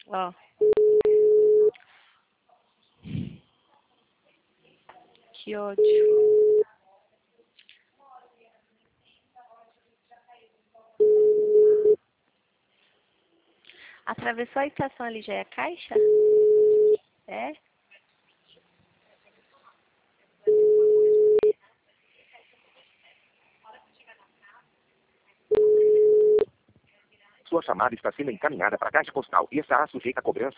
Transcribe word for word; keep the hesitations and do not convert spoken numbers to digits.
Ó. Que ódio. Atravessou a estação ali, já é a Caixa? É? Sua chamada está sendo encaminhada para a caixa postal e estará sujeita a cobrança.